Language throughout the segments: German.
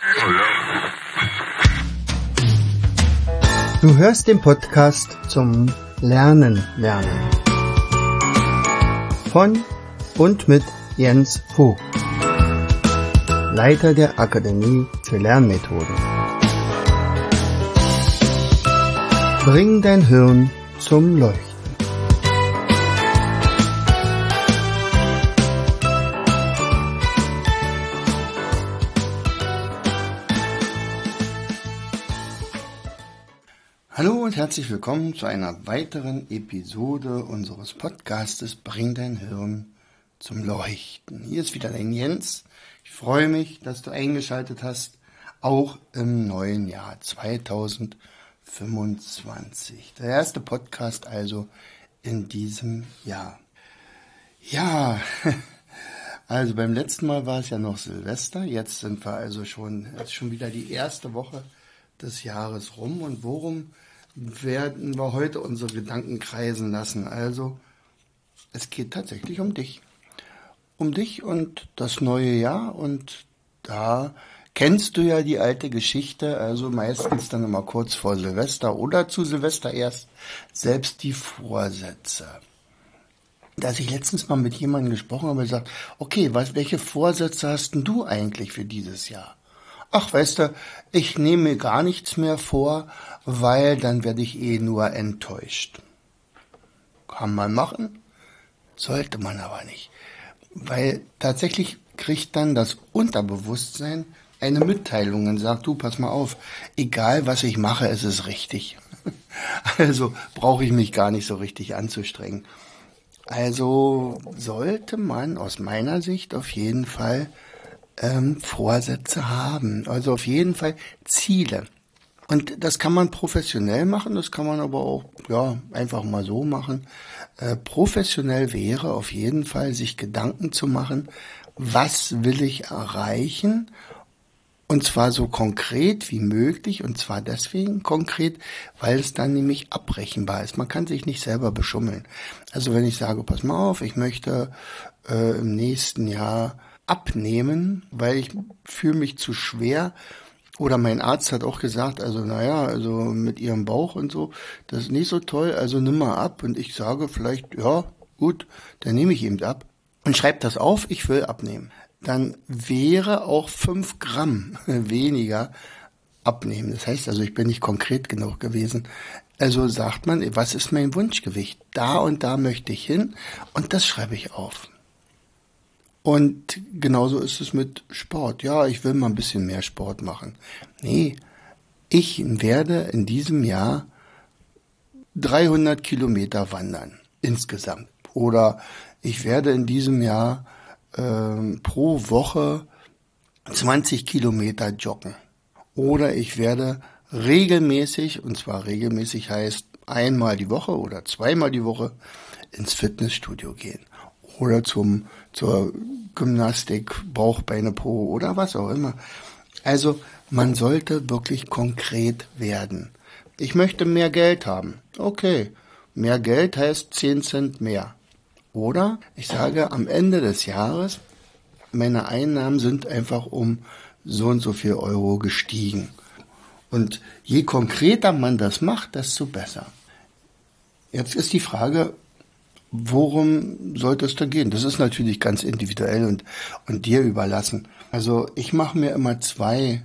Du hörst den Podcast zum Lernen. Von und mit Jens Vogt, Leiter der Akademie für Lernmethoden. Bring dein Hirn zum Leuchten. Hallo und herzlich willkommen zu einer weiteren Episode unseres Podcastes Bring dein Hirn zum Leuchten. Hier ist wieder dein Jens. Ich freue mich, dass du eingeschaltet hast, auch im neuen Jahr 2025. Der erste Podcast also in diesem Jahr. Ja, also beim letzten Mal war es ja noch Silvester. Jetzt sind wir also schon wieder die erste Woche des Jahres rum. Und worum werden wir heute unsere Gedanken kreisen lassen? Also, es geht tatsächlich um dich. Um dich und das neue Jahr. Und da kennst du ja die alte Geschichte, also meistens dann immer kurz vor Silvester oder zu Silvester erst, selbst die Vorsätze. Dass ich letztens mal mit jemandem gesprochen habe und gesagt, okay, welche Vorsätze hast denn du eigentlich für dieses Jahr? Ach, weißt du, ich nehme mir gar nichts mehr vor, weil dann werde ich nur enttäuscht. Kann man machen, sollte man aber nicht. Weil tatsächlich kriegt dann das Unterbewusstsein eine Mitteilung und sagt, du, pass mal auf, egal was ich mache, es ist richtig. Also brauche ich mich gar nicht so richtig anzustrengen. Also sollte man aus meiner Sicht auf jeden Fall Vorsätze haben, also auf jeden Fall Ziele. Und das kann man professionell machen, das kann man aber auch einfach mal so machen. Professionell wäre auf jeden Fall, sich Gedanken zu machen, was will ich erreichen? Und zwar so konkret wie möglich, und zwar deswegen konkret, weil es dann nämlich abbrechenbar ist. Man kann sich nicht selber beschummeln. Also wenn ich sage, pass mal auf, ich möchte im nächsten Jahr abnehmen, weil ich fühle mich zu schwer. Oder mein Arzt hat auch gesagt, also mit ihrem Bauch und so, das ist nicht so toll, also nimm mal ab. Und ich sage vielleicht, ja, gut, dann nehme ich eben ab. Und schreibe das auf, ich will abnehmen. Dann wäre auch 5 Gramm weniger abnehmen. Das heißt also, ich bin nicht konkret genug gewesen. Also sagt man, was ist mein Wunschgewicht? Da und da möchte ich hin und das schreibe ich auf. Und genauso ist es mit Sport. Ja, ich will mal ein bisschen mehr Sport machen. Nee, ich werde in diesem Jahr 300 Kilometer wandern insgesamt. Oder ich werde in diesem Jahr pro Woche 20 Kilometer joggen. Oder ich werde regelmäßig, und zwar regelmäßig heißt einmal die Woche oder zweimal die Woche, ins Fitnessstudio gehen. Oder zur Gymnastik, Bauch, Beine, Po oder was auch immer. Also man sollte wirklich konkret werden. Ich möchte mehr Geld haben. Okay, mehr Geld heißt 10 Cent mehr. Oder ich sage am Ende des Jahres, meine Einnahmen sind einfach um so und so viel Euro gestiegen. Und je konkreter man das macht, desto besser. Jetzt ist die Frage, worum sollte es da gehen? Das ist natürlich ganz individuell und dir überlassen. Also ich mache mir immer 2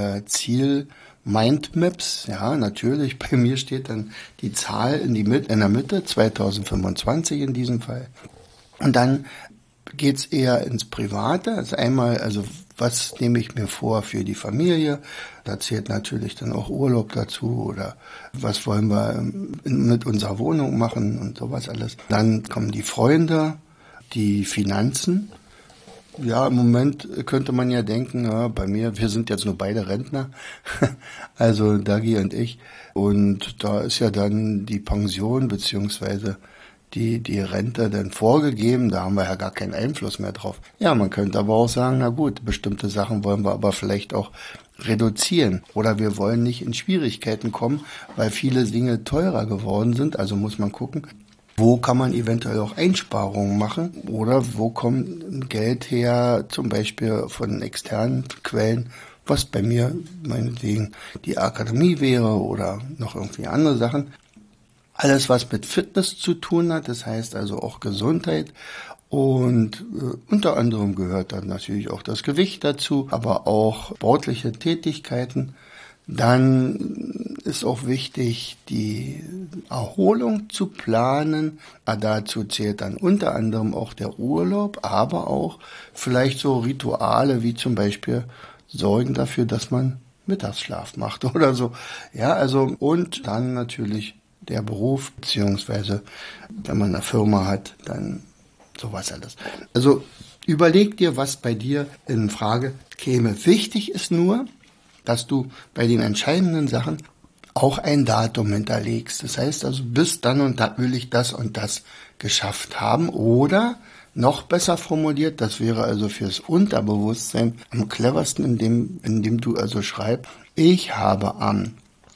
Ziel-Mindmaps. Ja, natürlich, bei mir steht dann die Zahl in der Mitte, 2025 in diesem Fall. Und dann geht's eher ins Private. Also einmal, was nehme ich mir vor für die Familie? Da zählt natürlich dann auch Urlaub dazu oder was wollen wir mit unserer Wohnung machen und sowas alles. Dann kommen die Freunde, die Finanzen. Ja, im Moment könnte man ja denken, ja, bei mir, wir sind jetzt nur beide Rentner, also Dagi und ich. Und da ist ja dann die Pension beziehungsweise die Rente dann vorgegeben, da haben wir ja gar keinen Einfluss mehr drauf. Ja, man könnte aber auch sagen, na gut, bestimmte Sachen wollen wir aber vielleicht auch reduzieren oder wir wollen nicht in Schwierigkeiten kommen, weil viele Dinge teurer geworden sind, also muss man gucken, wo kann man eventuell auch Einsparungen machen oder wo kommt Geld her, zum Beispiel von externen Quellen, was bei mir meinetwegen die Akademie wäre oder noch irgendwie andere Sachen. Alles, was mit Fitness zu tun hat, das heißt also auch Gesundheit. Und unter anderem gehört dann natürlich auch das Gewicht dazu, aber auch sportliche Tätigkeiten. Dann ist auch wichtig, die Erholung zu planen. Dazu zählt dann unter anderem auch der Urlaub, aber auch vielleicht so Rituale wie zum Beispiel sorgen dafür, dass man Mittagsschlaf macht oder so. Ja, also und dann natürlich der Beruf, beziehungsweise wenn man eine Firma hat, dann sowas alles. Also überleg dir, was bei dir in Frage käme. Wichtig ist nur, dass du bei den entscheidenden Sachen auch ein Datum hinterlegst. Das heißt also, bis dann und da will ich das und das geschafft haben. Oder noch besser formuliert, das wäre also fürs Unterbewusstsein am cleversten, indem du also schreibst, ich habe am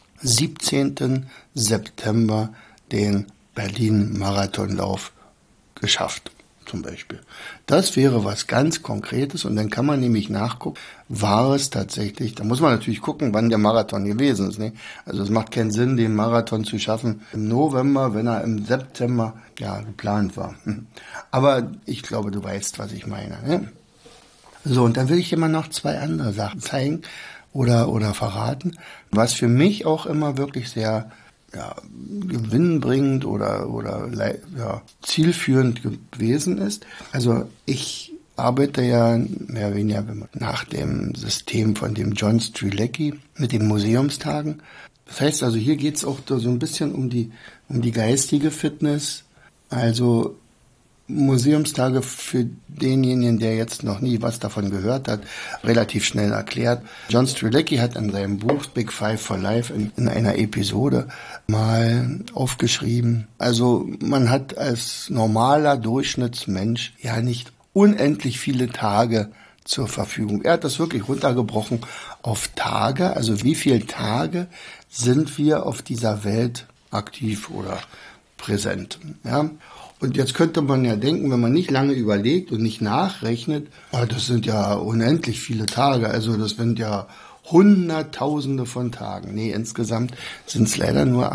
17. September den Berlin-Marathonlauf geschafft. Zum Beispiel. Das wäre was ganz Konkretes und dann kann man nämlich nachgucken, war es tatsächlich, da muss man natürlich gucken, wann der Marathon gewesen ist. Ne? Also es macht keinen Sinn, den Marathon zu schaffen im November, wenn er im September geplant war. Aber ich glaube, du weißt, was ich meine. Ne? So, und dann will ich dir mal noch 2 andere Sachen zeigen oder verraten, was für mich auch immer wirklich sehr gewinnbringend oder zielführend gewesen ist. Also ich arbeite ja mehr oder weniger nach dem System von dem John Strzelecki mit den Museumstagen. Das heißt also, hier geht es auch so ein bisschen um die geistige Fitness. Also Museumstage für denjenigen, der jetzt noch nie was davon gehört hat, relativ schnell erklärt. John Strzelecki hat in seinem Buch Big Five for Life in einer Episode mal aufgeschrieben. Also man hat als normaler Durchschnittsmensch ja nicht unendlich viele Tage zur Verfügung. Er hat das wirklich runtergebrochen auf Tage. Also wie viele Tage sind wir auf dieser Welt aktiv oder präsent? Ja. Und jetzt könnte man ja denken, wenn man nicht lange überlegt und nicht nachrechnet, das sind ja unendlich viele Tage, also das sind ja Hunderttausende von Tagen. Nee, insgesamt sind es leider nur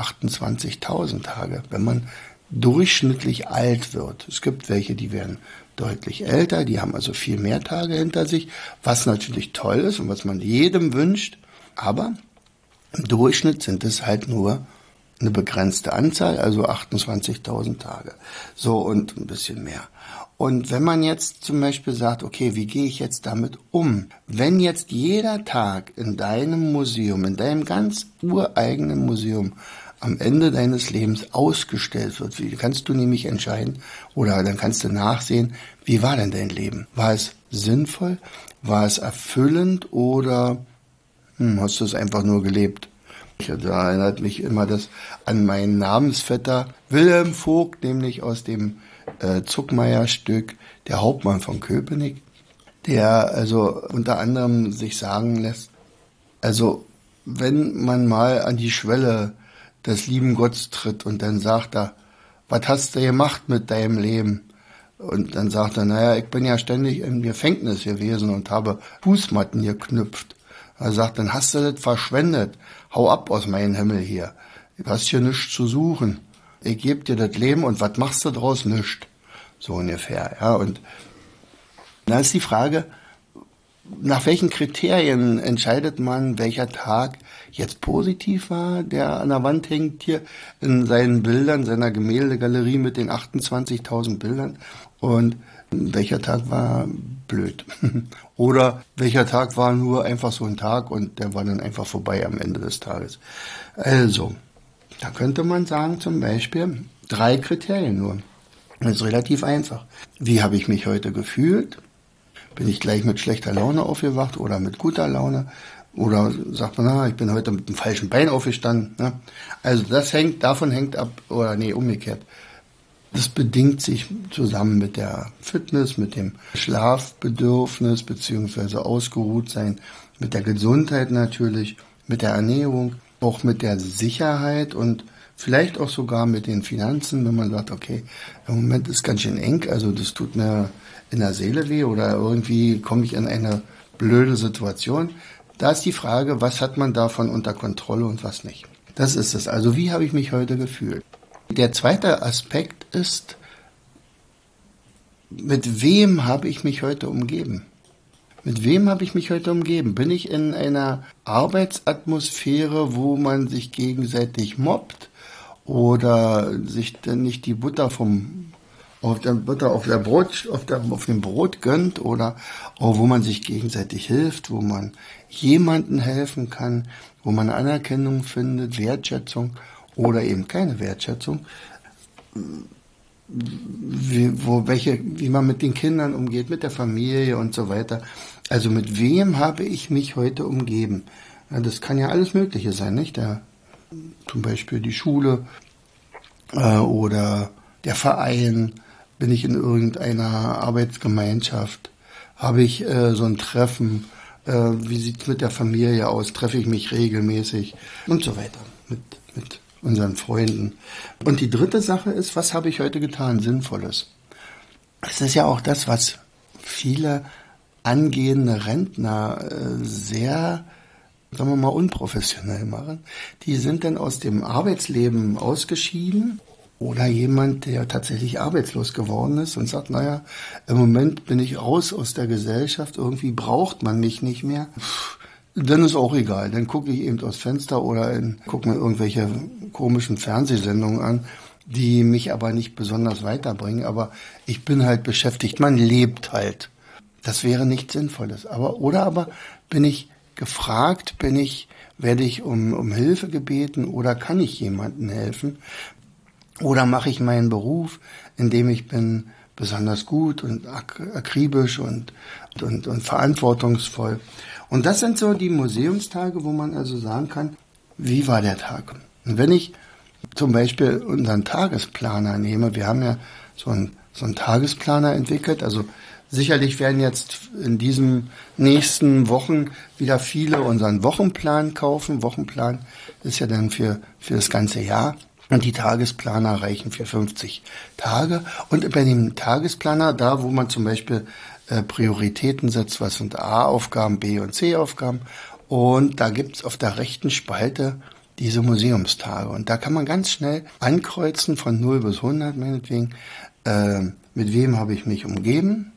28.000 Tage, wenn man durchschnittlich alt wird. Es gibt welche, die werden deutlich älter, die haben also viel mehr Tage hinter sich, was natürlich toll ist und was man jedem wünscht, aber im Durchschnitt sind es halt nur eine begrenzte Anzahl, also 28.000 Tage. So und ein bisschen mehr. Und wenn man jetzt zum Beispiel sagt, okay, wie gehe ich jetzt damit um? Wenn jetzt jeder Tag in deinem Museum, in deinem ganz ureigenen Museum am Ende deines Lebens ausgestellt wird, wie kannst du nämlich entscheiden oder dann kannst du nachsehen, wie war denn dein Leben? War es sinnvoll? War es erfüllend oder hast du es einfach nur gelebt? Da erinnert mich immer das an meinen Namensvetter Wilhelm Vogt, nämlich aus dem Zuckmayer-Stück Der Hauptmann von Köpenick, der also unter anderem sich sagen lässt, also wenn man mal an die Schwelle des lieben Gottes tritt und dann sagt er, was hast du gemacht mit deinem Leben? Und dann sagt er, naja, ich bin ja ständig im Gefängnis gewesen und habe Fußmatten geknüpft. Er sagt, dann hast du das verschwendet. Hau ab aus meinem Himmel hier. Du hast hier nichts zu suchen. Ich gebe dir das Leben und was machst du draus? Nichts. So ungefähr, ja. Und da ist die Frage, nach welchen Kriterien entscheidet man, welcher Tag jetzt positiv war, der an der Wand hängt hier in seinen Bildern, seiner Gemäldegalerie mit den 28.000 Bildern und welcher Tag war blöd. Oder welcher Tag war nur einfach so ein Tag und der war dann einfach vorbei am Ende des Tages. Also, da könnte man sagen zum Beispiel 3 Kriterien nur. Das ist relativ einfach. Wie habe ich mich heute gefühlt? Bin ich gleich mit schlechter Laune aufgewacht oder mit guter Laune? Oder sagt man, ich bin heute mit dem falschen Bein aufgestanden. Ne? Also davon hängt ab, oder nee, umgekehrt. Das bedingt sich zusammen mit der Fitness, mit dem Schlafbedürfnis beziehungsweise ausgeruht sein, mit der Gesundheit natürlich, mit der Ernährung, auch mit der Sicherheit und vielleicht auch sogar mit den Finanzen, wenn man sagt, okay, im Moment ist ganz schön eng, also das tut mir in der Seele weh oder irgendwie komme ich in eine blöde Situation, Da ist die Frage, was hat man davon unter Kontrolle und was nicht. Das ist es. Also wie habe ich mich heute gefühlt? Der zweite Aspekt ist, mit wem habe ich mich heute umgeben? Mit wem habe ich mich heute umgeben? Bin ich in einer Arbeitsatmosphäre, wo man sich gegenseitig mobbt oder sich dann nicht die Butter auf dem Brot gönnt oder wo man sich gegenseitig hilft, wo man jemandem helfen kann, wo man Anerkennung findet, Wertschätzung oder eben keine Wertschätzung, wie man mit den Kindern umgeht, mit der Familie und so weiter. Also mit wem habe ich mich heute umgeben? Ja, das kann ja alles Mögliche sein, nicht? Zum Beispiel die Schule oder der Verein. Bin ich in irgendeiner Arbeitsgemeinschaft? Habe ich so ein Treffen? Wie sieht es mit der Familie aus? Treffe ich mich regelmäßig? Und so weiter mit unseren Freunden. Und die dritte Sache ist, was habe ich heute getan? Sinnvolles. Es ist ja auch das, was viele angehende Rentner sehr, sagen wir mal, unprofessionell machen. Die sind dann aus dem Arbeitsleben ausgeschieden oder jemand, der tatsächlich arbeitslos geworden ist und sagt, naja, im Moment bin ich raus aus der Gesellschaft, irgendwie braucht man mich nicht mehr. Dann ist auch egal, dann gucke ich eben aus Fenster oder gucke mir irgendwelche komischen Fernsehsendungen an, die mich aber nicht besonders weiterbringen, aber ich bin halt beschäftigt, man lebt halt. Das wäre nichts Sinnvolles. Aber bin ich gefragt, werde ich um Hilfe gebeten oder kann ich jemandem helfen? Oder mache ich meinen Beruf, in dem ich bin besonders gut und akribisch und verantwortungsvoll. Und das sind so die Museumstage, wo man also sagen kann, wie war der Tag? Und wenn ich zum Beispiel unseren Tagesplaner nehme, wir haben ja so einen Tagesplaner entwickelt, also sicherlich werden jetzt in diesen nächsten Wochen wieder viele unseren Wochenplan kaufen. Wochenplan ist ja dann für das ganze Jahr. Und die Tagesplaner reichen für 50 Tage. Und bei dem Tagesplaner, da wo man zum Beispiel Prioritäten setzt, was sind A-Aufgaben, B- und C-Aufgaben. Und da gibt's auf der rechten Spalte diese Museumstage. Und da kann man ganz schnell ankreuzen von 0 bis 100 meinetwegen, mit wem habe ich mich umgeben,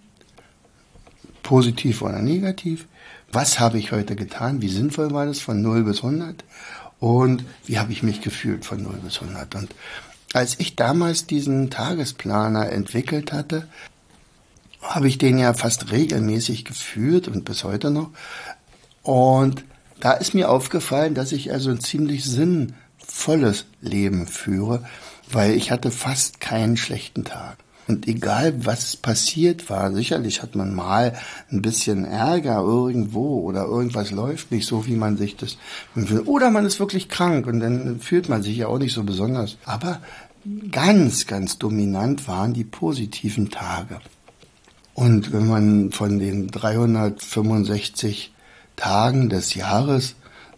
positiv oder negativ, was habe ich heute getan, wie sinnvoll war das von 0 bis 100 und wie habe ich mich gefühlt von 0 bis 100. Und als ich damals diesen Tagesplaner entwickelt hatte, habe ich den ja fast regelmäßig geführt und bis heute noch. Und da ist mir aufgefallen, dass ich also ein ziemlich sinnvolles Leben führe, weil ich hatte fast keinen schlechten Tag. Und egal, was passiert war, sicherlich hat man mal ein bisschen Ärger irgendwo oder irgendwas läuft nicht so, wie man sich das will. Oder man ist wirklich krank und dann fühlt man sich ja auch nicht so besonders. Aber ganz, ganz dominant waren die positiven Tage. Und wenn man von den 365 Tagen des Jahres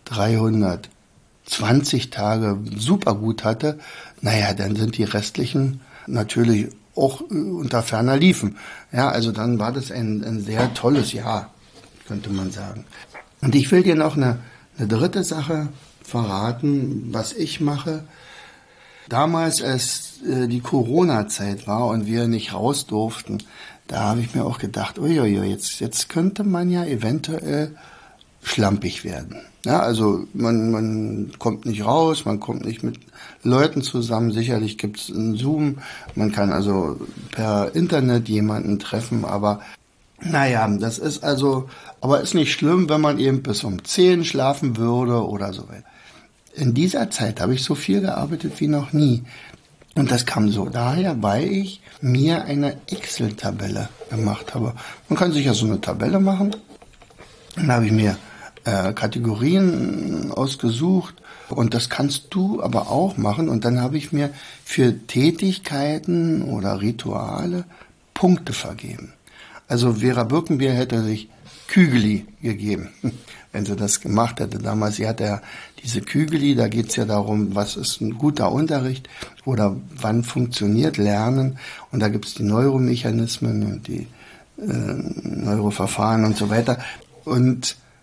320 Tage super gut hatte, naja, dann sind die restlichen natürlich auch unter ferner liefen. Ja, also dann war das ein sehr tolles Jahr, könnte man sagen. Und ich will dir noch eine dritte Sache verraten, was ich mache. Damals, als die Corona-Zeit war und wir nicht raus durften, da habe ich mir auch gedacht, uiuiui, jetzt könnte man ja eventuell schlampig werden. Ja, also man kommt nicht raus, man kommt nicht mit Leuten zusammen. Sicherlich gibt's einen Zoom, man kann also per Internet jemanden treffen, aber naja, das ist also, aber ist nicht schlimm, wenn man eben bis um 10 schlafen würde oder so weiter. In dieser Zeit habe ich so viel gearbeitet wie noch nie. Und das kam so daher, weil ich mir eine Excel-Tabelle gemacht habe. Man kann sich ja so eine Tabelle machen. Dann habe ich mir Kategorien ausgesucht und das kannst du aber auch machen. Und dann habe ich mir für Tätigkeiten oder Rituale Punkte vergeben. Also Vera Birkenbier hätte sich Kügeli gegeben, wenn sie das gemacht hätte damals. Sie hatte ja diese Kügeli, da geht's ja darum, was ist ein guter Unterricht oder wann funktioniert Lernen. Und da gibt's die Neuromechanismen und die Neuroverfahren und so weiter. Und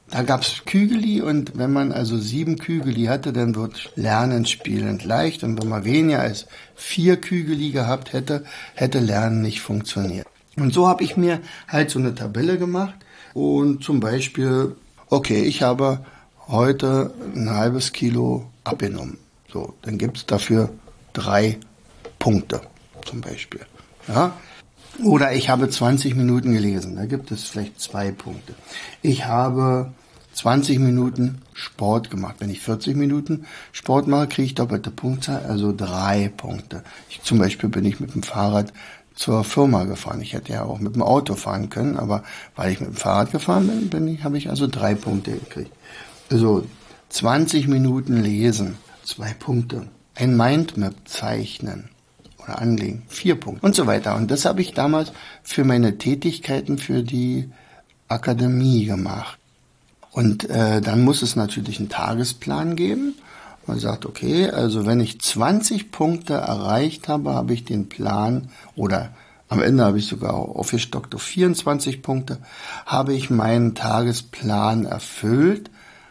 Da gab's Kügeli und wenn man also 7 Kügeli hatte, dann wird Lernen spielend leicht. Und wenn man weniger als 4 Kügeli gehabt hätte, hätte Lernen nicht funktioniert. Und so habe ich mir halt so eine Tabelle gemacht und zum Beispiel, okay, ich habe heute ein halbes Kilo abgenommen. So, dann gibt's dafür 3 Punkte zum Beispiel. Ja? Oder ich habe 20 Minuten gelesen, da gibt es vielleicht 2 Punkte. Ich habe 20 Minuten Sport gemacht. Wenn ich 40 Minuten Sport mache, kriege ich doppelte Punktzahl, also 3 Punkte. Zum Beispiel bin ich mit dem Fahrrad zur Firma gefahren. Ich hätte ja auch mit dem Auto fahren können, aber weil ich mit dem Fahrrad gefahren bin, habe ich also 3 Punkte gekriegt. Also 20 Minuten lesen, 2 Punkte. Ein Mindmap zeichnen oder anlegen, 4 Punkte und so weiter. Und das habe ich damals für meine Tätigkeiten für die Akademie gemacht. Und dann muss es natürlich einen Tagesplan geben. Man sagt, okay, also wenn ich 20 Punkte erreicht habe, habe ich den Plan, oder am Ende habe ich sogar aufgestockt auf 24 Punkte, habe ich meinen Tagesplan erfüllt.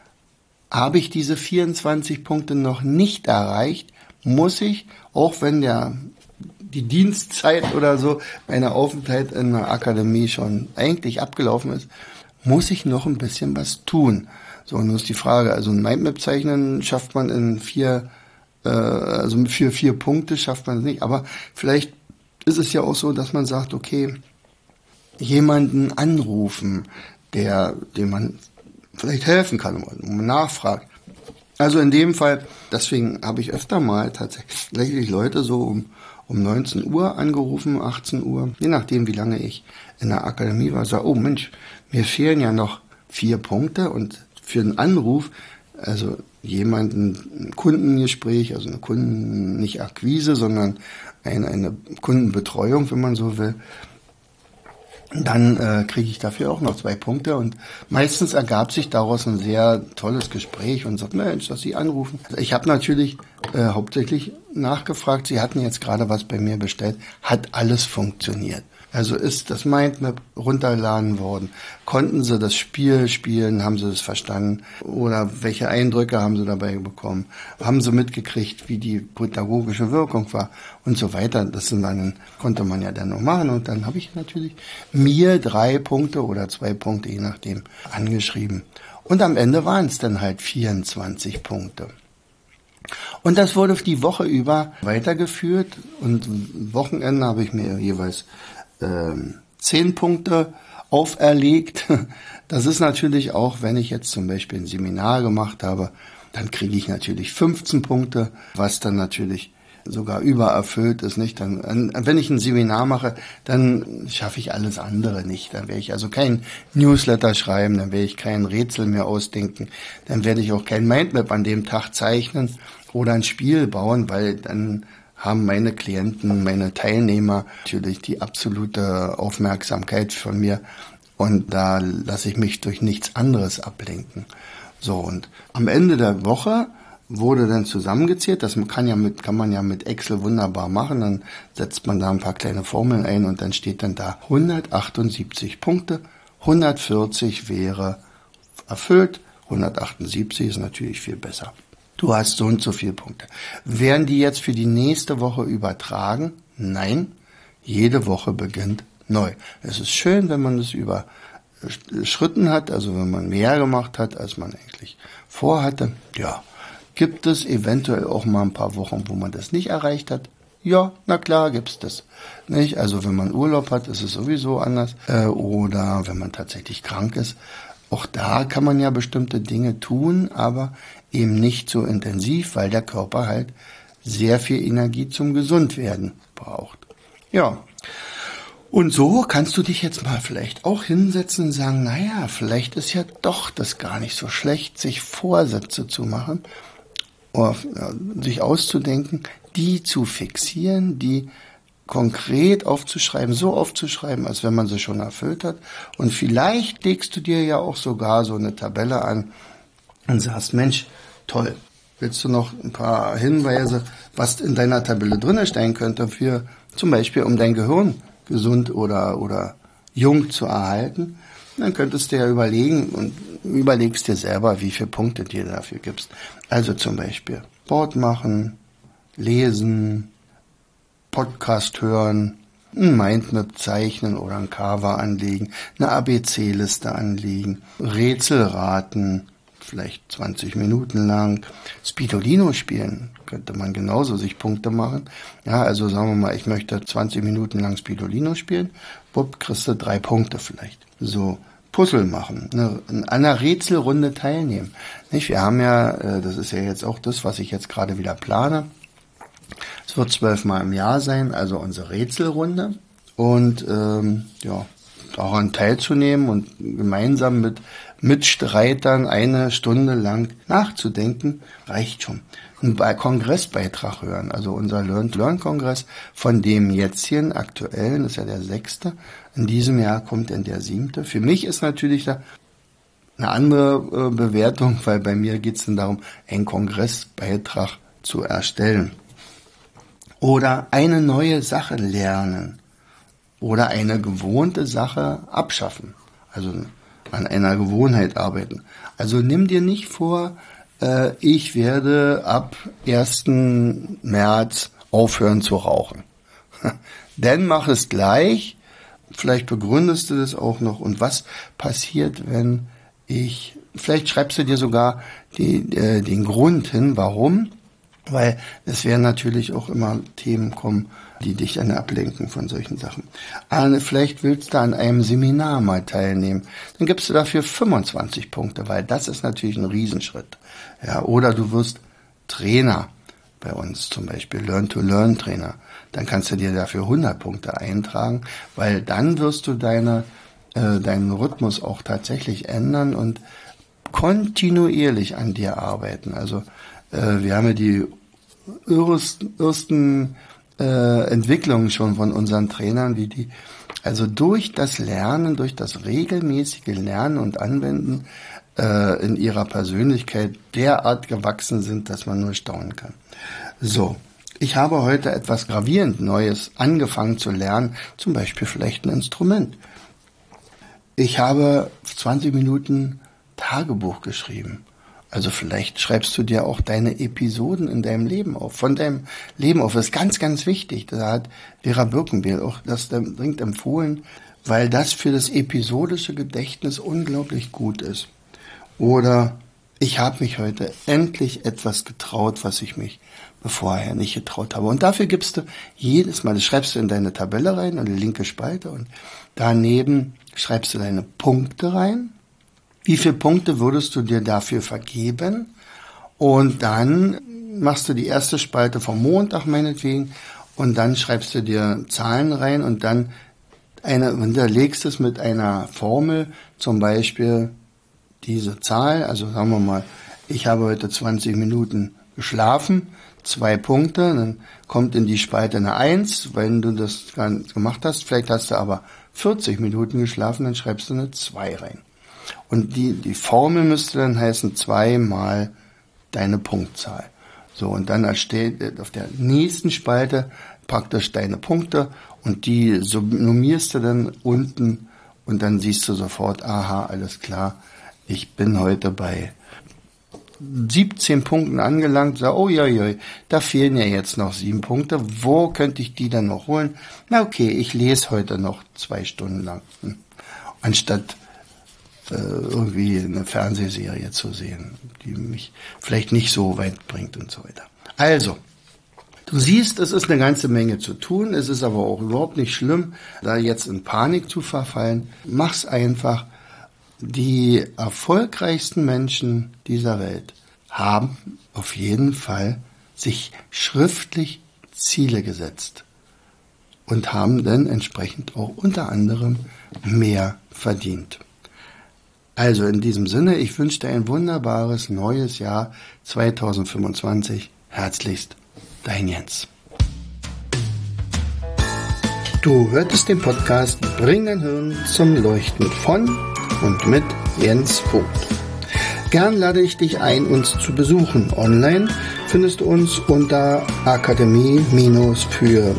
Habe ich diese 24 Punkte noch nicht erreicht, muss ich, auch wenn die Dienstzeit oder so, meine Aufenthalt in der Akademie schon eigentlich abgelaufen ist, muss ich noch ein bisschen was tun. So, und nun ist die Frage, also ein Mindmap zeichnen schafft man in 4, also für 4 Punkte schafft man es nicht, aber vielleicht ist es ja auch so, dass man sagt, okay, jemanden anrufen, dem man vielleicht helfen kann, wo man nachfragt. Also in dem Fall, deswegen habe ich öfter mal tatsächlich Leute so um 19 Uhr angerufen, 18 Uhr, je nachdem, wie lange ich in der Akademie war, sage, oh Mensch, mir fehlen ja noch 4 Punkte und für einen Anruf, also ein Kundengespräch, also eine nicht Akquise, sondern eine Kundenbetreuung, wenn man so will, dann kriege ich dafür auch noch 2 Punkte und meistens ergab sich daraus ein sehr tolles Gespräch und sagt, Mensch, dass Sie anrufen. Ich habe natürlich hauptsächlich nachgefragt, Sie hatten jetzt gerade was bei mir bestellt, hat alles funktioniert. Also ist das Mindmap runtergeladen worden? Konnten Sie das Spiel spielen? Haben Sie das verstanden? Oder welche Eindrücke haben Sie dabei bekommen? Haben Sie mitgekriegt, wie die pädagogische Wirkung war? Und so weiter. Konnte man ja dann noch machen. Und dann habe ich natürlich mir 3 Punkte oder 2 Punkte, je nachdem, angeschrieben. Und am Ende waren es dann halt 24 Punkte. Und das wurde die Woche über weitergeführt. Und Wochenende habe ich mir jeweils 10 Punkte auferlegt. Das ist natürlich auch, wenn ich jetzt zum Beispiel ein Seminar gemacht habe, dann kriege ich natürlich 15 Punkte, was dann natürlich sogar übererfüllt ist, nicht? Dann, wenn ich ein Seminar mache, dann schaffe ich alles andere nicht. Dann werde ich also kein Newsletter schreiben, dann werde ich kein Rätsel mehr ausdenken, dann werde ich auch kein Mindmap an dem Tag zeichnen oder ein Spiel bauen, weil dann haben meine Klienten, meine Teilnehmer natürlich die absolute Aufmerksamkeit von mir und da lasse ich mich durch nichts anderes ablenken. So, und am Ende der Woche wurde dann zusammengezählt, das kann man ja mit Excel wunderbar machen, dann setzt man da ein paar kleine Formeln ein und dann steht dann da 178 Punkte, 140 wäre erfüllt, 178 ist natürlich viel besser. Du hast so und so viele Punkte. Werden die jetzt für die nächste Woche übertragen? Nein, jede Woche beginnt neu. Es ist schön, wenn man es überschritten hat, also wenn man mehr gemacht hat, als man eigentlich vorhatte. Ja, gibt es eventuell auch mal ein paar Wochen, wo man das nicht erreicht hat? Ja, na klar gibt's das. Nicht? Also wenn man Urlaub hat, ist es sowieso anders. Oder wenn man tatsächlich krank ist. Auch da kann man ja bestimmte Dinge tun, aber eben nicht so intensiv, weil der Körper halt sehr viel Energie zum Gesundwerden braucht. Ja, und so kannst du dich jetzt mal vielleicht auch hinsetzen und sagen, naja, vielleicht ist ja doch das gar nicht so schlecht, sich Vorsätze zu machen, oder sich auszudenken, die zu fixieren, die konkret aufzuschreiben, so aufzuschreiben, als wenn man sie schon erfüllt hat. Und vielleicht legst du dir ja auch sogar so eine Tabelle an und sagst, Mensch, toll, willst du noch ein paar Hinweise, was in deiner Tabelle drin stehen könnte, für zum Beispiel, um dein Gehirn gesund oder jung zu erhalten? Dann könntest du ja überlegen und überlegst dir selber, wie viele Punkte dir dafür gibst. Also zum Beispiel Sport machen, lesen, Podcast hören, ein Mindmap zeichnen oder ein Cover anlegen, eine ABC-Liste anlegen, Rätsel raten, vielleicht 20 Minuten lang, Spidolino spielen, könnte man genauso sich Punkte machen. Ja, also sagen wir mal, ich möchte 20 Minuten lang Spidolino spielen, bupp, kriegst du 3 Punkte vielleicht. So, Puzzle machen, an einer Rätselrunde teilnehmen. Nicht? Wir haben ja, das ist ja jetzt auch das, was ich jetzt gerade wieder plane. Es wird 12 Mal im Jahr sein, also unsere Rätselrunde. Und daran teilzunehmen und gemeinsam mit Mitstreitern 1 Stunde lang nachzudenken, reicht schon. Einen Kongressbeitrag hören, also unser Learn-Kongress, von dem jetzigen aktuellen, das ist ja der 6. In diesem Jahr kommt dann der 7. Für mich ist natürlich da eine andere Bewertung, weil bei mir geht es dann darum, einen Kongressbeitrag zu erstellen. Oder eine neue Sache lernen. Oder eine gewohnte Sache abschaffen. Also an einer Gewohnheit arbeiten. Also nimm dir nicht vor, ich werde ab 1. März aufhören zu rauchen. Denn mach es gleich. Vielleicht begründest du das auch noch. Und was passiert, wenn vielleicht schreibst du dir sogar den Grund hin, warum. Weil es werden natürlich auch immer Themen kommen, die dich dann ablenken von solchen Sachen. Vielleicht willst du an einem Seminar mal teilnehmen. Dann gibst du dafür 25 Punkte, weil das ist natürlich ein Riesenschritt. Ja, oder du wirst Trainer bei uns, zum Beispiel Learn-to-Learn-Trainer. Dann kannst du dir dafür 100 Punkte eintragen, weil dann wirst du deinen Rhythmus auch tatsächlich ändern und kontinuierlich an dir arbeiten. Also wir haben ja die ersten Entwicklungen schon von unseren Trainern, also durch das Lernen, durch das regelmäßige Lernen und Anwenden in ihrer Persönlichkeit derart gewachsen sind, dass man nur staunen kann. So, ich habe heute etwas gravierend Neues angefangen zu lernen, zum Beispiel vielleicht ein Instrument. Ich habe 20 Minuten Tagebuch geschrieben. Also vielleicht schreibst du dir auch deine Episoden in deinem Leben auf, von deinem Leben auf. Das ist ganz, ganz wichtig. Da hat Vera Birkenbiel auch das dringend empfohlen, weil das für das episodische Gedächtnis unglaublich gut ist. Oder ich habe mich heute endlich etwas getraut, was ich mich vorher nicht getraut habe. Und dafür gibst du jedes Mal, das schreibst du in deine Tabelle rein, in die linke Spalte, und daneben schreibst du deine Punkte rein. Wie viele Punkte würdest du dir dafür vergeben? Und dann machst du die erste Spalte vom Montag meinetwegen und dann schreibst du dir Zahlen rein und dann hinterlegst es mit einer Formel, zum Beispiel diese Zahl, also sagen wir mal, ich habe heute 20 Minuten geschlafen, 2 Punkte, dann kommt in die Spalte eine 1, wenn du das gemacht hast, vielleicht hast du aber 40 Minuten geschlafen, dann schreibst du eine 2 rein. Und die Formel müsste dann heißen 2 mal deine Punktzahl. So, und dann steht auf der nächsten Spalte praktisch deine Punkte und die summierst du dann unten und dann siehst du sofort, aha, alles klar, ich bin heute bei 17 Punkten angelangt, sag, oh ja, da fehlen ja jetzt noch 7 Punkte, wo könnte ich die dann noch holen? Na okay, ich lese heute noch 2 Stunden lang, anstatt irgendwie eine Fernsehserie zu sehen, die mich vielleicht nicht so weit bringt und so weiter. Also, du siehst, es ist eine ganze Menge zu tun, es ist aber auch überhaupt nicht schlimm, da jetzt in Panik zu verfallen. Mach's einfach. Die erfolgreichsten Menschen dieser Welt haben auf jeden Fall sich schriftlich Ziele gesetzt und haben dann entsprechend auch unter anderem mehr verdient. Also in diesem Sinne, ich wünsche dir ein wunderbares neues Jahr 2025. Herzlichst, dein Jens. Du hörtest den Podcast Bring dein Hirn zum Leuchten von und mit Jens Vogt. Gern lade ich dich ein, uns zu besuchen. Online findest du uns unter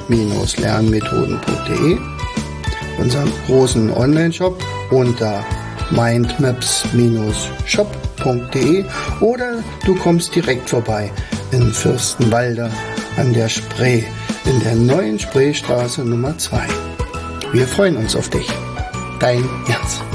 akademie-für-lernmethoden.de, unserem großen Online-Shop unter mindmaps-shop.de oder du kommst direkt vorbei in Fürstenwalde an der Spree, in der neuen Spreestraße Nummer 2. Wir freuen uns auf dich. Dein Jens.